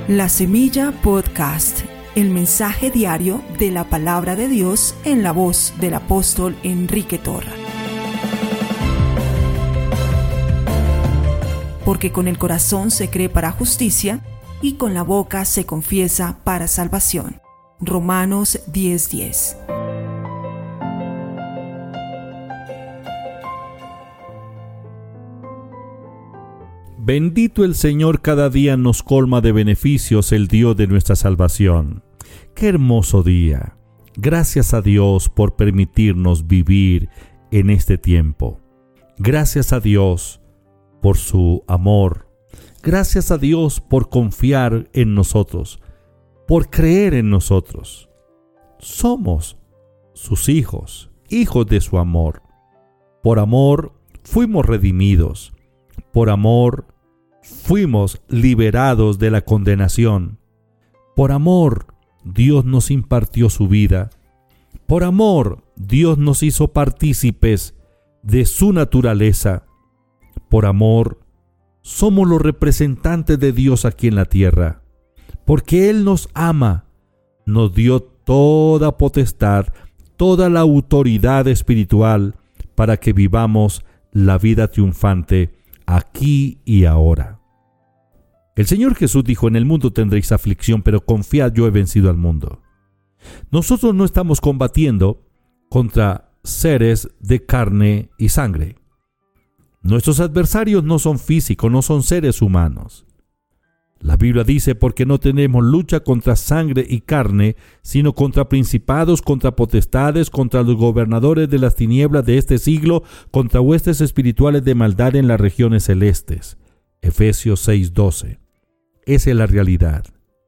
La Semilla Podcast, el mensaje diario de la palabra de Dios en la voz del apóstol Enrique Torra. Porque con el corazón se cree para justicia y con la boca se confiesa para salvación. Romanos 10:10. Bendito el Señor, cada día nos colma de beneficios el Dios de nuestra salvación. ¡Qué hermoso día! Gracias a Dios por permitirnos vivir en este tiempo. Gracias a Dios por su amor. Gracias a Dios por confiar en nosotros, por creer en nosotros. Somos sus hijos, hijos de su amor. Por amor fuimos redimidos. Por amor fuimos liberados de la condenación. Por amor, Dios nos impartió su vida. Por amor, Dios nos hizo partícipes de su naturaleza. Por amor, somos los representantes de Dios aquí en la tierra. Porque Él nos ama, nos dio toda potestad, toda la autoridad espiritual para que vivamos la vida triunfante aquí y ahora. El Señor Jesús dijo: en el mundo tendréis aflicción, pero confiad, yo he vencido al mundo. Nosotros no estamos combatiendo contra seres de carne y sangre. Nuestros adversarios no son físicos, no son seres humanos. La Biblia dice: porque no tenemos lucha contra sangre y carne, sino contra principados, contra potestades, contra los gobernadores de las tinieblas de este siglo, contra huestes espirituales de maldad en las regiones celestes. Efesios 6:12. Esa es la realidad.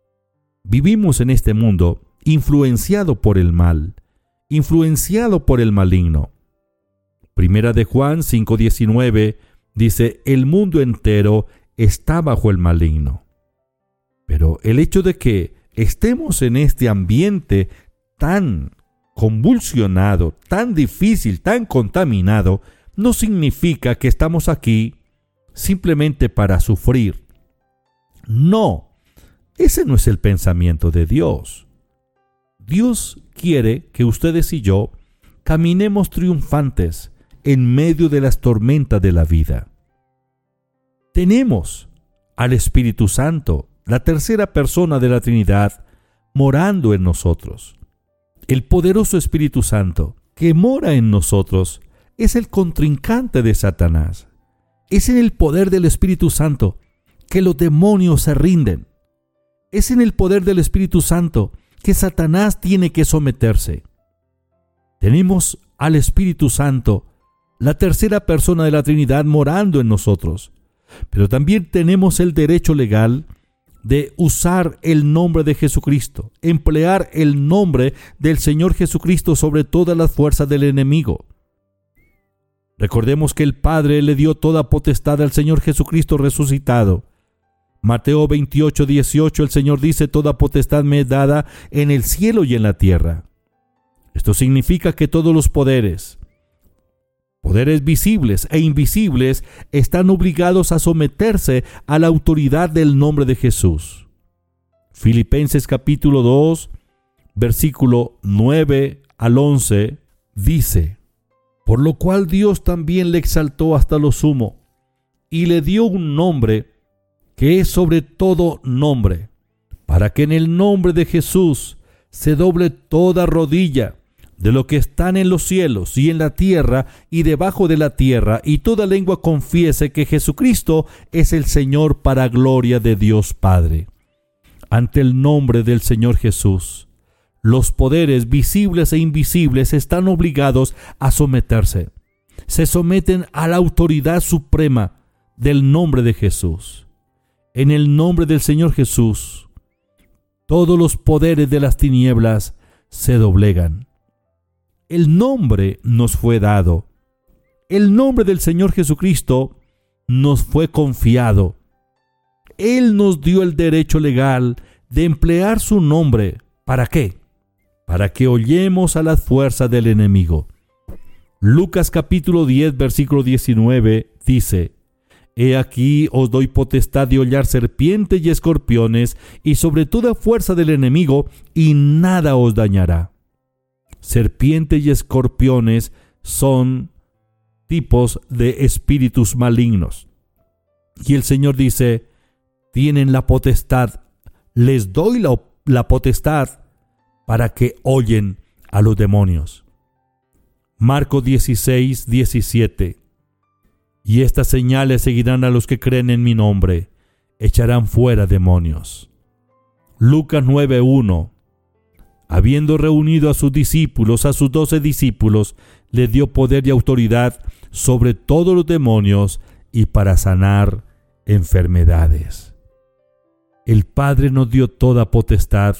Vivimos en este mundo influenciado por el mal, influenciado por el maligno. Primera de Juan 5:19 dice: el mundo entero está bajo el maligno. Pero el hecho de que estemos en este ambiente tan convulsionado, tan difícil, tan contaminado, no significa que estamos aquí simplemente para sufrir. No, ese no es el pensamiento de Dios. Dios quiere que ustedes y yo caminemos triunfantes en medio de las tormentas de la vida. Tenemos al Espíritu Santo, la tercera persona de la Trinidad, morando en nosotros. El poderoso Espíritu Santo que mora en nosotros es el contrincante de Satanás. Es en el poder del Espíritu Santo que los demonios se rinden. Es en el poder del Espíritu Santo que Satanás tiene que someterse. Tenemos al Espíritu Santo, la tercera persona de la Trinidad, morando en nosotros. Pero también tenemos el derecho legal de usar el nombre de Jesucristo, emplear el nombre del Señor Jesucristo sobre todas las fuerzas del enemigo. Recordemos que el Padre le dio toda potestad al Señor Jesucristo resucitado. Mateo 28:18, el Señor dice: toda potestad me es dada en el cielo y en la tierra. Esto significa que todos los poderes visibles e invisibles, están obligados a someterse a la autoridad del nombre de Jesús. Filipenses capítulo 2, versículo 9 al 11, dice: por lo cual Dios también le exaltó hasta lo sumo, y le dio un nombre que es sobre todo nombre, para que en el nombre de Jesús se doble toda rodilla, de lo que están en los cielos y en la tierra y debajo de la tierra, y toda lengua confiese que Jesucristo es el Señor, para gloria de Dios Padre. Ante el nombre del Señor Jesús, los poderes visibles e invisibles están obligados a someterse. Se someten a la autoridad suprema del nombre de Jesús. En el nombre del Señor Jesús, todos los poderes de las tinieblas se doblegan. El nombre nos fue dado. El nombre del Señor Jesucristo nos fue confiado. Él nos dio el derecho legal de emplear su nombre. ¿Para qué? Para que hollemos a las fuerzas del enemigo. Lucas capítulo 10, versículo 19 dice: He aquí os doy potestad de hollar serpientes y escorpiones, y sobre toda fuerza del enemigo, y nada os dañará. Serpientes y escorpiones son tipos de espíritus malignos. Y el Señor dice, tienen la potestad, les doy la potestad para que hollen a los demonios. Marcos 16:17. Y estas señales seguirán a los que creen en mi nombre, echarán fuera demonios. Lucas 9:1. Habiendo reunido a sus discípulos, a sus 12 discípulos, les dio poder y autoridad sobre todos los demonios y para sanar enfermedades. El Padre nos dio toda potestad.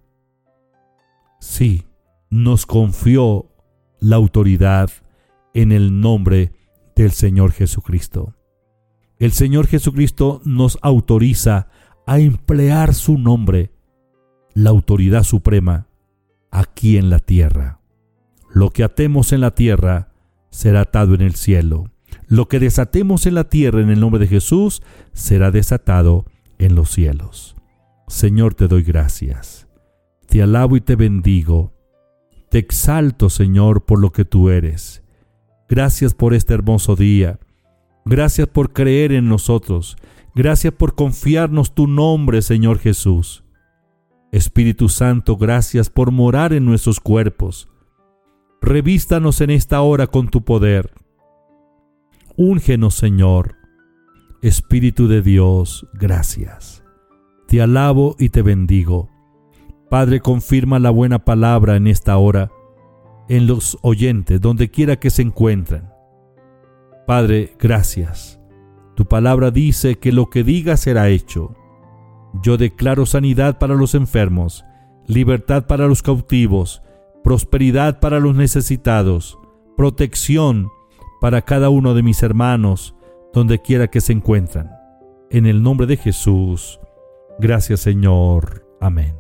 Sí, nos confió la autoridad en el nombre del Señor Jesucristo. El Señor Jesucristo nos autoriza a emplear su nombre, la autoridad suprema, aquí en la tierra. Lo que atemos en la tierra será atado en el cielo. Lo que desatemos en la tierra en el nombre de Jesús será desatado en los cielos. Señor, te doy gracias. Te alabo y te bendigo. Te exalto, Señor, por lo que tú eres. Gracias por este hermoso día. Gracias por creer en nosotros. Gracias por confiarnos tu nombre, Señor Jesús. Espíritu Santo, gracias por morar en nuestros cuerpos. Revístanos en esta hora con tu poder. Úngenos, Señor. Espíritu de Dios, gracias. Te alabo y te bendigo. Padre, confirma la buena palabra en esta hora, en los oyentes, donde quiera que se encuentren. Padre, gracias. Tu palabra dice que lo que digas será hecho. Yo declaro sanidad para los enfermos, libertad para los cautivos, prosperidad para los necesitados, protección para cada uno de mis hermanos, donde quiera que se encuentran. En el nombre de Jesús. Gracias, Señor. Amén.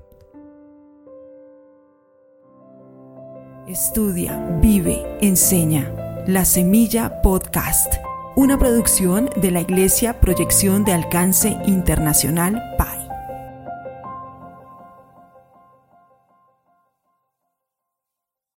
Estudia, vive, enseña. La Semilla Podcast, una producción de la Iglesia Proyección de Alcance Internacional PAI.